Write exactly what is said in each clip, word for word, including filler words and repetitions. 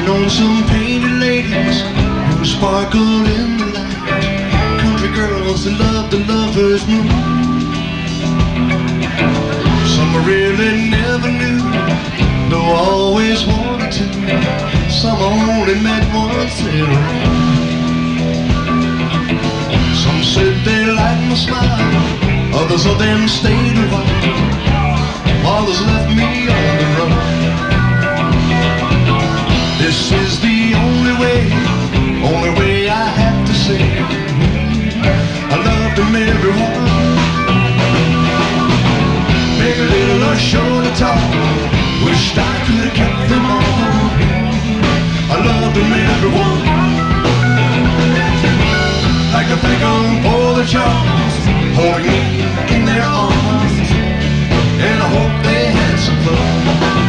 known some painted ladies who sparkled in the light, country girls that loved the lover's moon. Some I really never knew, though I always wanted to. Some I only met once in a row. Some said they liked my smile, others of them stayed a while, others left me on the run. This is the only way, only way I have to say I love them everyone. Big, little, or short or tall, wished I could have kept them all. I love them everyone. Like to thank them for the charms, holding me in their arms, and I hope they had some fun.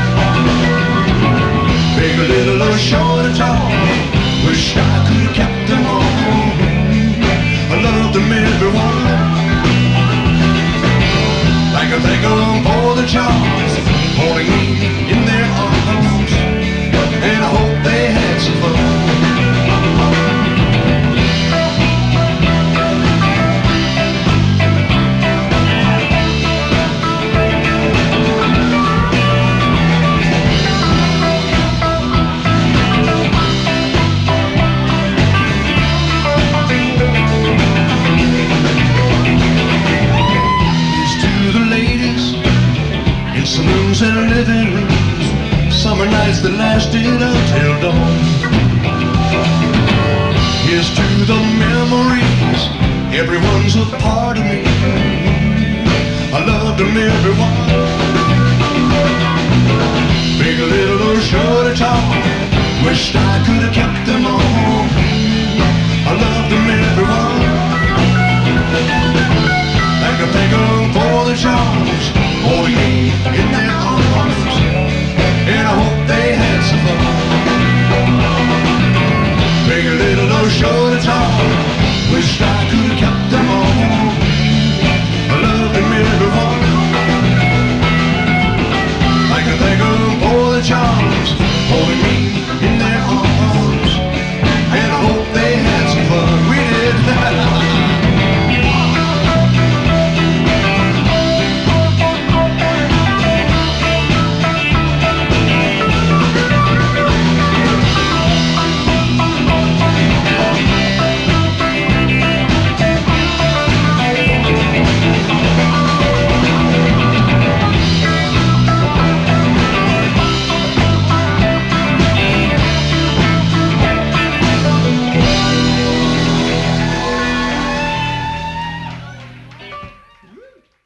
Big, little, or short or tall, wish I could have kept them all. I love them everyone. Like I thank them for the charms, holding me in their arms, and I hope they had some fun. Saloons and living rooms, summer nights that lasted until dawn. Here's to the memories, everyone's a part of me. I loved them everyone. Big, little, or short or tall, wished I could have kept them all. I loved them everyone. Like I thank them for the charms, holding me in their arms, and I hope they had some fun. Big, little, or short or tall, wished I